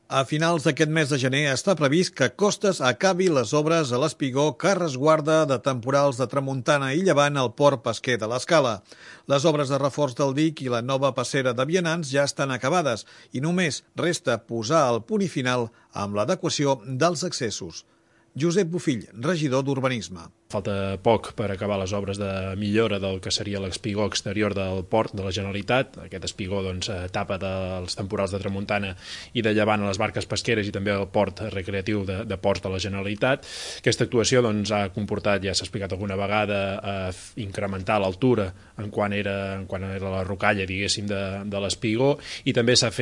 A finals d'aquest mes de gener està previst que Costes acabi les obres a l'espigó que resguarda de temporals de tramuntana i llevant al port pesquer de l'Escala. Les obres de reforç del dic i la nova passera de vianants ja estan acabades i només resta posar el punt i final amb l'adequació dels accessos. Josep Bofill, regidor d'Urbanisme. Falta poc per acabar les obres de millora del que seria l'espigó exterior del port de la Generalitat. Aquest espigó tapa dels temporals de tramuntana i de llevant a les barques pesqueres i també al port recreatiu de ports de la Generalitat. Aquesta actuació ha comportat, ja s'ha explicat alguna vegada, incrementar l'altura en quan era la rocalla, diguéssim, de l'espigó, i també s'ha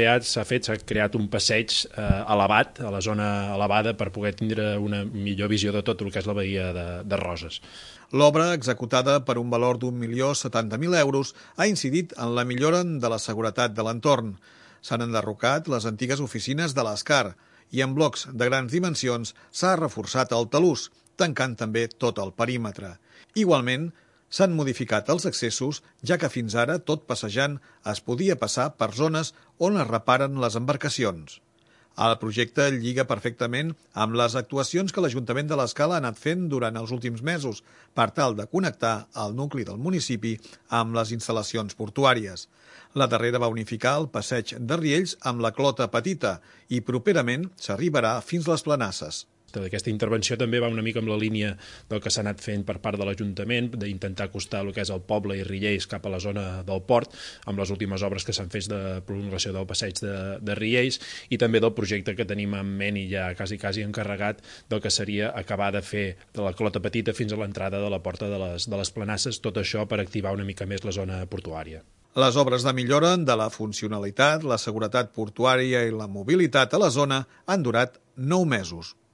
creat un passeig elevat, a la zona elevada, per poder tindre una millor visió de tot el que és la badia de Roses. L'obra, executada per un valor d'1.070.000 euros, ha incidit en la millora de la seguretat de l'entorn. S'han enderrocat les antigues oficines de l'Escar i en blocs de grans dimensions s'ha reforçat el talús, tancant també tot el perímetre. Igualment, s'han modificat els accessos, ja que fins ara, tot passejant, es podia passar per zones on es reparen les embarcacions. El projecte lliga perfectament amb les actuacions que l'Ajuntament de l'Escala ha anat fent durant els últims mesos per tal de connectar el nucli del municipi amb les instal·lacions portuàries. La darrera va unificar el passeig de Riells amb la Clota Petita i properament s'arribarà fins les Planasses. Aquesta intervenció també va una mica amb la línia del que s'ha anat fent per part de l'Ajuntament, d'intentar acostar el que és el poble i Riells cap a la zona del port, amb les últimes obres que s'han fet de prolongació del passeig de Riells, i també del projecte que tenim en ment i ja quasi encarregat del que seria acabar de fer de la Clota Petita fins a l'entrada de la porta de les Planasses, tot això per activar una mica més la zona portuària. Les obres de millora de la funcionalitat, la seguretat portuària i la mobilitat a la zona han durat 9 mesos.